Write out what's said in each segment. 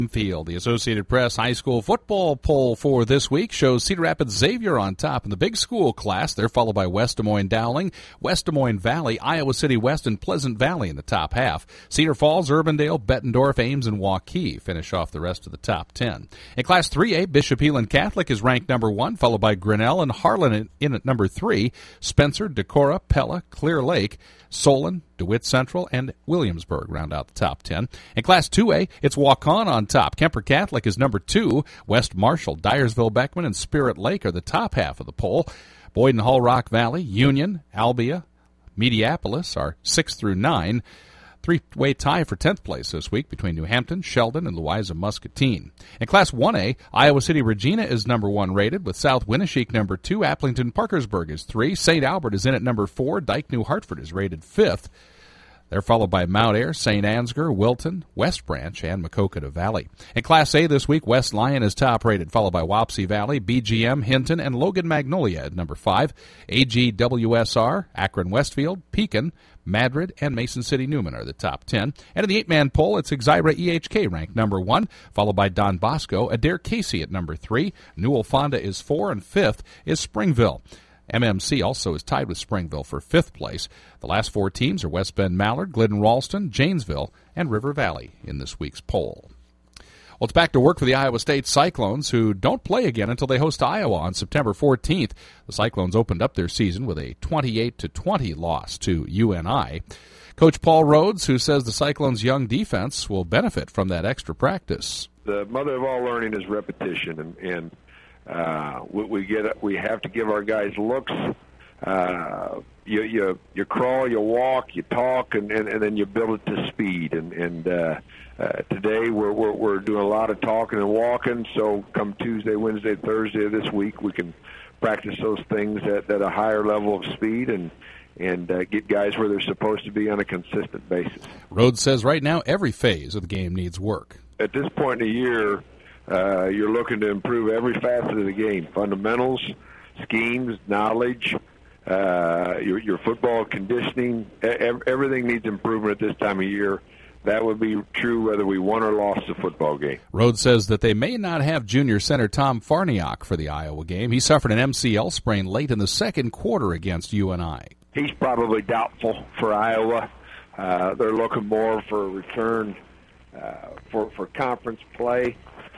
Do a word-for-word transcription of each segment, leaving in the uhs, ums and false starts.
Field. The Associated Press high school football poll for this week shows Cedar Rapids Xavier on top in the big school class. They're followed by West Des Moines Dowling, West Des Moines Valley, Iowa City West, and Pleasant Valley in the top half. Cedar Falls, Urbandale, Bettendorf, Ames, and Waukee finish off the rest of the top ten. In Class three A, Bishop Elin Catholic is ranked number one, followed by Grinnell and Harlan in at number three. Spencer, Decorah, Pella, Clear Lake, Solon, DeWitt Central, and Williamsburg round out the top ten. In Class two A, it's Waukon on top. Kemper Catholic is number two. West Marshall, Dyersville, Beckman, and Spirit Lake are the top half of the poll. Boyd and Hull Rock Valley, Union, Albia, Mediapolis are six through nine. Three-way tie for tenth place this week between New Hampton, Sheldon, and Louisa Muscatine. In Class one A, Iowa City Regina is number one rated, with South Winneshiek number two. Applington Parkersburg is three. Saint Albert is in at number four. Dike New Hartford is rated fifth. They're followed by Mount Ayr, Saint Ansgar, Wilton, West Branch, and Maquoketa Valley. In Class A this week, West Lyon is top-rated, followed by Wapsie Valley, B G M, Hinton, and Logan Magnolia at number five. A G W S R, Akron Westfield, Pekin, Madrid, and Mason City Newman are the top ten. And in the eight-man poll, it's Exira E H K ranked number one, followed by Don Bosco, Adair Casey at number three. Newell Fonda is four, and fifth is Springville. M M C also is tied with Springville for fifth place. The last four teams are West Bend Mallard, Glidden Ralston, Janesville, and River Valley in this week's poll. Well, it's back to work for the Iowa State Cyclones, who don't play again until they host Iowa on September fourteenth. The Cyclones opened up their season with a twenty-eight to twenty loss to U N I. Coach Paul Rhodes, who says the Cyclones' young defense will benefit from that extra practice. The mother of all learning is repetition, and, and uh, we, we get we have to give our guys looks. Uh, you you you crawl, you walk, you talk, and, and, and then you build it to speed. And and uh, uh, today we're, we're we're doing a lot of talking and walking. So come Tuesday, Wednesday, Thursday of this week, we can practice those things at, at a higher level of speed and and uh, get guys where they're supposed to be on a consistent basis. Rhodes says right now every phase of the game needs work. At this point in the year, uh, you're looking to improve every facet of the game: fundamentals, schemes, knowledge. Uh, your, your football conditioning, everything needs improvement at this time of year. That would be true whether we won or lost the football game. Rhodes says that they may not have junior center Tom Farniok for the Iowa game. He suffered an M C L sprain late in the second quarter against U N I. He's probably doubtful for Iowa. Uh, they're looking more for a return uh, for, for conference play.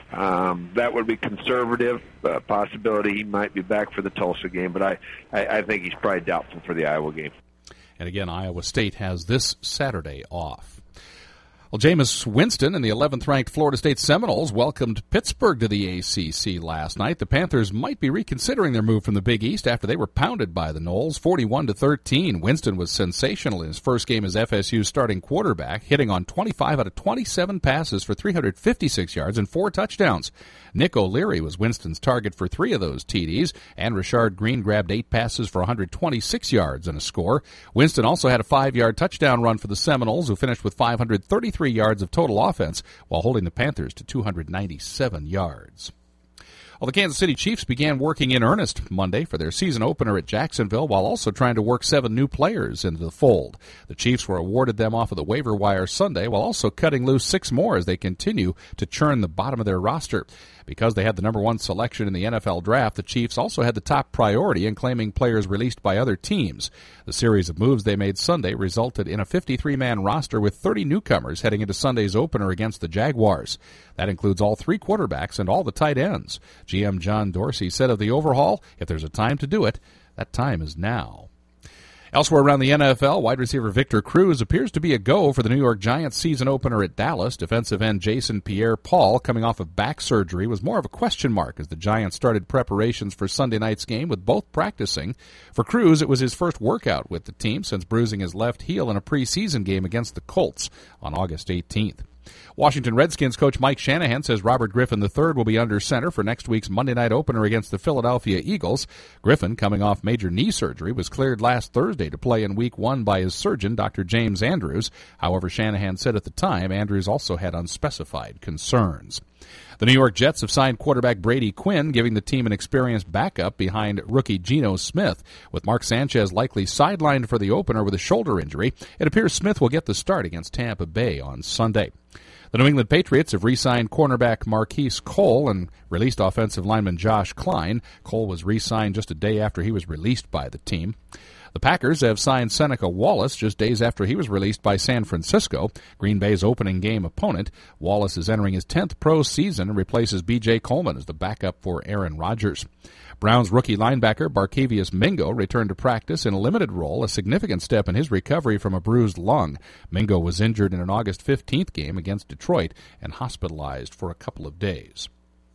Um, that would be conservative. Uh, possibility he might be back for the Tulsa game, but I, I, I think he's probably doubtful for the Iowa game. And again, Iowa State has this Saturday off. Well, Jameis Winston and the eleventh-ranked Florida State Seminoles welcomed Pittsburgh to the A C C last night. The Panthers might be reconsidering their move from the Big East after they were pounded by the Noles, forty-one to thirteen. Winston was sensational in his first game as F S U's starting quarterback, hitting on twenty-five out of twenty-seven passes for three hundred fifty-six yards and four touchdowns. Nick O'Leary was Winston's target for three of those T Ds, and Rashard Green grabbed eight passes for one hundred twenty-six yards and a score. Winston also had a five-yard touchdown run for the Seminoles, who finished with five hundred thirty-three yards of total offense while holding the Panthers to two hundred ninety-seven yards. Well, the Kansas City Chiefs began working in earnest Monday for their season opener at Jacksonville while also trying to work seven new players into the fold. The Chiefs were awarded them off of the waiver wire Sunday while also cutting loose six more as they continue to churn the bottom of their roster. Because they had the number one selection in the N F L draft, the Chiefs also had the top priority in claiming players released by other teams. The series of moves they made Sunday resulted in a fifty-three man roster with thirty newcomers heading into Sunday's opener against the Jaguars. That includes all three quarterbacks and all the tight ends. G M John Dorsey said of the overhaul, if there's a time to do it, that time is now. Elsewhere around the N F L, wide receiver Victor Cruz appears to be a go for the New York Giants season opener at Dallas. Defensive end Jason Pierre-Paul, coming off of back surgery, was more of a question mark as the Giants started preparations for Sunday night's game with both practicing. For Cruz, it was his first workout with the team since bruising his left heel in a preseason game against the Colts on August eighteenth. Washington Redskins coach Mike Shanahan says Robert Griffin the third will be under center for next week's Monday night opener against the Philadelphia Eagles. Griffin, coming off major knee surgery, was cleared last Thursday to play in week one by his surgeon, Doctor James Andrews. However, Shanahan said at the time Andrews also had unspecified concerns. The New York Jets have signed quarterback Brady Quinn, giving the team an experienced backup behind rookie Geno Smith. With Mark Sanchez likely sidelined for the opener with a shoulder injury, it appears Smith will get the start against Tampa Bay on Sunday. The New England Patriots have re-signed cornerback Marquise Cole and released offensive lineman Josh Klein. Cole was re-signed just a day after he was released by the team. The Packers have signed Seneca Wallace just days after he was released by San Francisco, Green Bay's opening game opponent. Wallace is entering his tenth pro season and replaces B J Coleman as the backup for Aaron Rodgers. Browns rookie linebacker Barkevius Mingo returned to practice in a limited role, a significant step in his recovery from a bruised lung. Mingo was injured in an August fifteenth game against Detroit and hospitalized for a couple of days.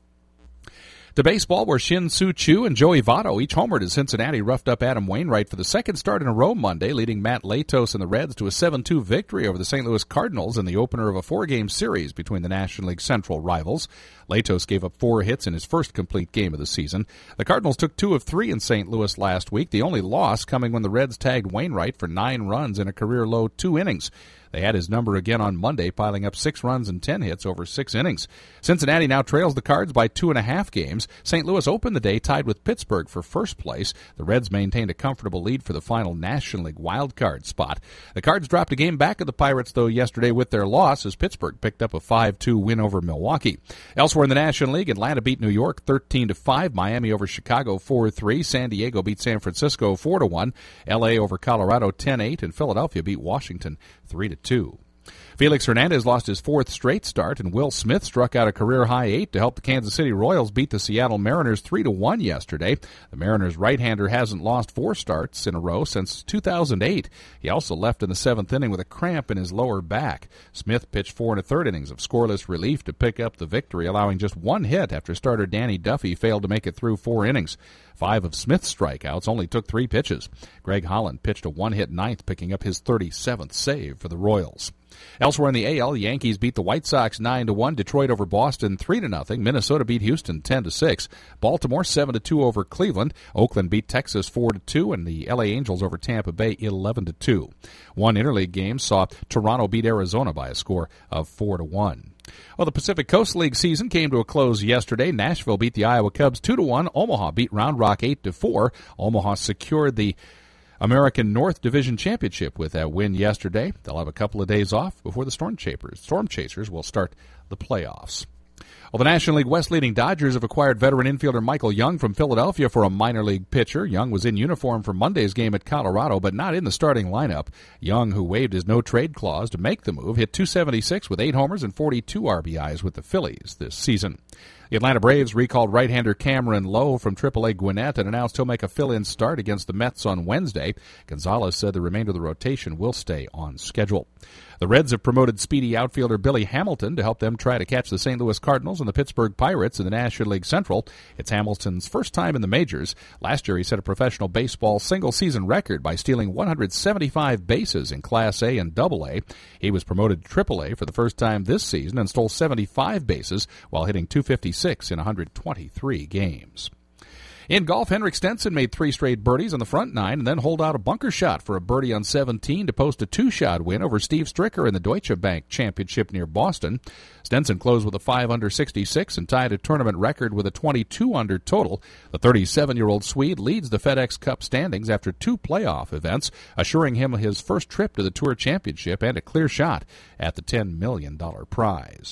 To baseball, where Shin-Soo Choo and Joey Votto each homered as Cincinnati roughed up Adam Wainwright for the second start in a row Monday, leading Matt Latos and the Reds to a seven two victory over the Saint Louis Cardinals in the opener of a four-game series between the National League Central rivals. Latos gave up four hits in his first complete game of the season. The Cardinals took two of three in Saint Louis last week, the only loss coming when the Reds tagged Wainwright for nine runs in a career-low two innings. They had his number again on Monday, piling up six runs and ten hits over six innings. Cincinnati now trails the Cards by two and a half games. Saint Louis opened the day tied with Pittsburgh for first place. The Reds maintained a comfortable lead for the final National League wildcard spot. The Cards dropped a game back of the Pirates, though, yesterday with their loss as Pittsburgh picked up a five two win over Milwaukee. Elsewhere in the National League, Atlanta beat New York thirteen to five, Miami over Chicago four three, San Diego beat San Francisco four to one, L A over Colorado ten eight, and Philadelphia beat Washington three to two. Felix Hernandez lost his fourth straight start, and Will Smith struck out a career-high eight to help the Kansas City Royals beat the Seattle Mariners three to one yesterday. The Mariners' right-hander hasn't lost four starts in a row since two thousand eight. He also left in the seventh inning with a cramp in his lower back. Smith pitched four and a third innings of scoreless relief to pick up the victory, allowing just one hit after starter Danny Duffy failed to make it through four innings. Five of Smith's strikeouts only took three pitches. Greg Holland pitched a one-hit ninth, picking up his thirty-seventh save for the Royals. Elsewhere in the A L, the Yankees beat the White Sox nine to one, Detroit over Boston three to nothing, Minnesota beat Houston ten to six, Baltimore seven to two over Cleveland, Oakland beat Texas four to two, and the L A Angels over Tampa Bay eleven to two. One interleague game saw Toronto beat Arizona by a score of four to one. Well, the Pacific Coast League season came to a close yesterday. Nashville beat the Iowa Cubs two to one, Omaha beat Round Rock eight to four. Omaha secured the American North Division Championship with that win yesterday. They'll have a couple of days off before the Storm Chasers, Storm Chasers will start the playoffs. Well, the National League West leading Dodgers have acquired veteran infielder Michael Young from Philadelphia for a minor league pitcher. Young was in uniform for Monday's game at Colorado, but not in the starting lineup. Young, who waived his no-trade clause to make the move, hit two seventy-six with eight homers and forty-two R B Is with the Phillies this season. The Atlanta Braves recalled right-hander Cameron Lowe from triple A Gwinnett and announced he'll make a fill-in start against the Mets on Wednesday. Gonzalez said the remainder of the rotation will stay on schedule. The Reds have promoted speedy outfielder Billy Hamilton to help them try to catch the Saint Louis Cardinals and the Pittsburgh Pirates in the National League Central. It's Hamilton's first time in the majors. Last year he set a professional baseball single-season record by stealing one hundred seventy-five bases in Class A and Double A. He was promoted to triple A for the first time this season and stole seventy-five bases while hitting two fifty-six in one hundred twenty-three games. In golf, Henrik Stenson made three straight birdies on the front nine and then holed out a bunker shot for a birdie on seventeen to post a two-shot win over Steve Stricker in the Deutsche Bank Championship near Boston. Stenson closed with a five under sixty-six and tied a tournament record with a twenty-two under total. The thirty-seven-year-old Swede leads the FedEx Cup standings after two playoff events, assuring him his first trip to the Tour Championship and a clear shot at the ten million dollars prize.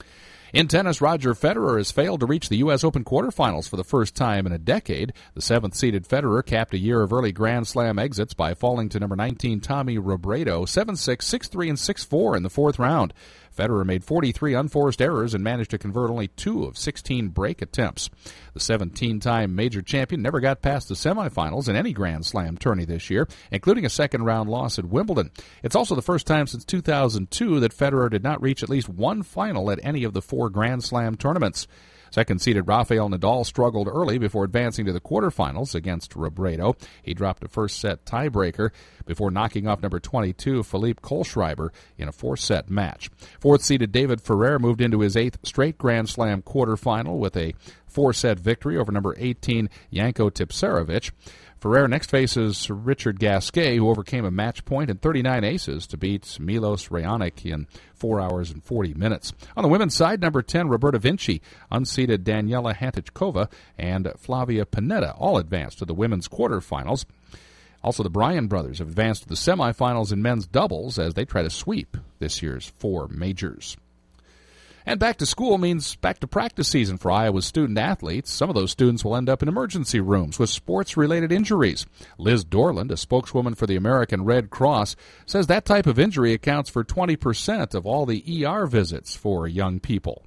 In tennis, Roger Federer has failed to reach the U S Open quarterfinals for the first time in a decade. The seventh-seeded Federer capped a year of early Grand Slam exits by falling to number nineteen Tommy Robredo seven six, six three, and six four in the fourth round. Federer made forty-three unforced errors and managed to convert only two of sixteen break attempts. The seventeen-time major champion never got past the semifinals in any Grand Slam tourney this year, including a second-round loss at Wimbledon. It's also the first time since two thousand two that Federer did not reach at least one final at any of the four Grand Slam tournaments. Second-seeded Rafael Nadal struggled early before advancing to the quarterfinals against Robredo. He dropped a first-set tiebreaker before knocking off number twenty-two Philippe Kohlschreiber in a four-set match. Fourth-seeded David Ferrer moved into his eighth straight Grand Slam quarterfinal with a four-set victory over number eighteen Janko Tipsarevic. Ferrer next faces Richard Gasquet, who overcame a match point and thirty-nine aces to beat Milos Raonic in four hours and forty minutes. On the women's side, number ten Roberta Vinci, unseeded Daniela Hantuchkova, and Flavia Panetta all advanced to the women's quarterfinals. Also, the Bryan brothers have advanced to the semifinals in men's doubles as they try to sweep this year's four majors. And back to school means back to practice season for Iowa's student athletes. Some of those students will end up in emergency rooms with sports-related injuries. Liz Dorland, a spokeswoman for the American Red Cross, says that type of injury accounts for twenty percent of all the E R visits for young people.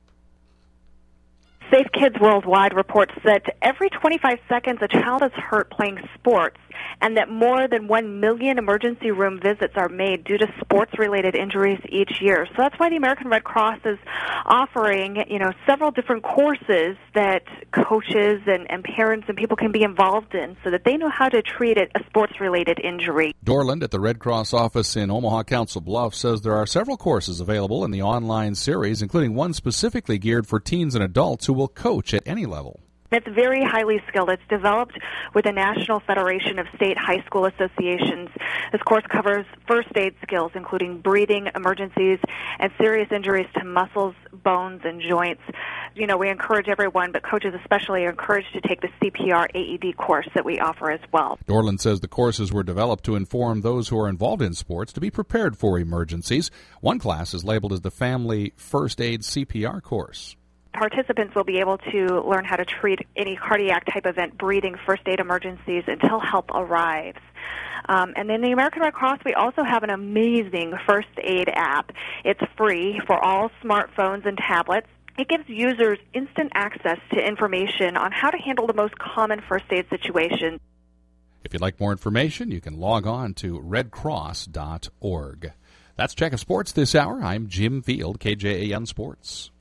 Safe Kids Worldwide reports that every twenty-five seconds a child is hurt playing sports, and that more than one million emergency room visits are made due to sports-related injuries each year. So that's why the American Red Cross is offering, you know, several different courses that coaches and, and parents and people can be involved in so that they know how to treat it, a sports-related injury. Dorland at the Red Cross office in Omaha Council Bluffs says there are several courses available in the online series, including one specifically geared for teens and adults who will coach at any level. It's very highly skilled. It's developed with the National Federation of State High School Associations. This course covers first aid skills, including breathing, emergencies, and serious injuries to muscles, bones, and joints. You know, we encourage everyone, but coaches especially, are encouraged to take the C P R A E D course that we offer as well. Dorland says the courses were developed to inform those who are involved in sports to be prepared for emergencies. One class is labeled as the Family First Aid C P R course. Participants will be able to learn how to treat any cardiac type event, breathing, first aid emergencies until help arrives. Um, and then the American Red Cross, we also have an amazing first aid app. It's free for all smartphones and tablets. It gives users instant access to information on how to handle the most common first aid situations. If you'd like more information, you can log on to red cross dot org. That's Check of Sports this hour. I'm Jim Field, K J A N Sports.